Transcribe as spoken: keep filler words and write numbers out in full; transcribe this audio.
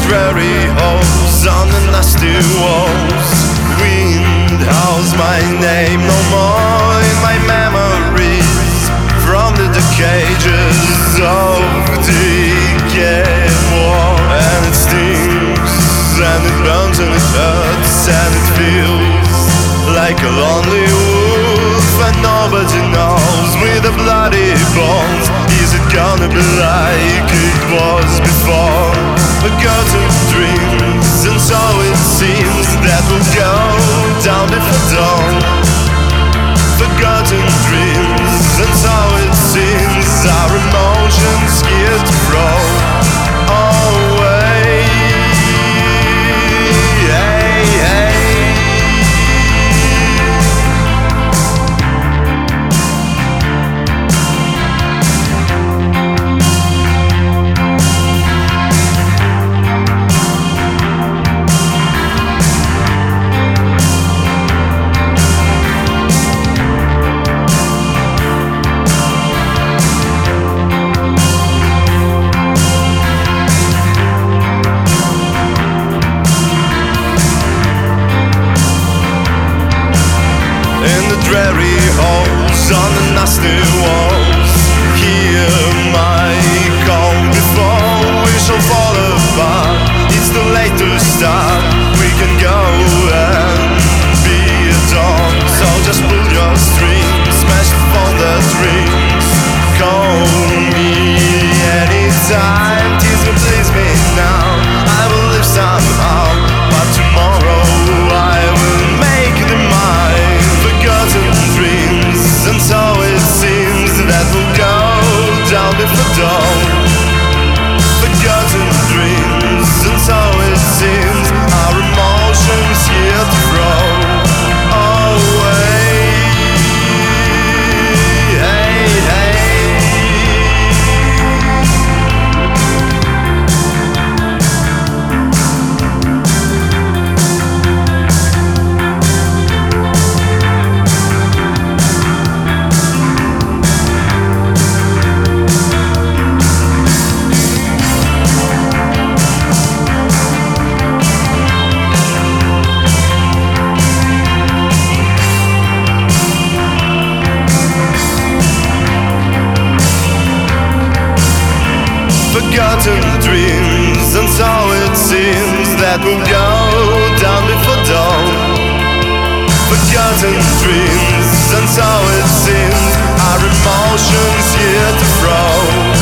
dreary halls, on the nasty walls. Wind howls my name no more in my memories, from the cages of decay war. And it stings, and it burns, and it hurts, and it feels like a lonely wolf, and nobody knows with the bloody bones. Is it gonna be like it was before? Forgotten dreams, and so it seems that we'll go down before dawn. Forgotten dreams, and so it seems our emotions scared to throw away. Hey, hey. Dreary halls, on the nasty walls, hear my call before we shall fall apart. It's too late to start, we can go and be a dawn. So just pull your strings, smash the phone that rings. Call me anytime, tease me, please me now. I will live somehow, but tomorrow I will make them mine. Forgotten dreams, and so it seems that we'll go down before dawn. Forgotten dreams, and so it seems our emotions here to throw away. Hey, hey. Forgotten dreams, and so it seems that we'll go down before dawn. Forgotten dreams, and so it seems our emotions here to throw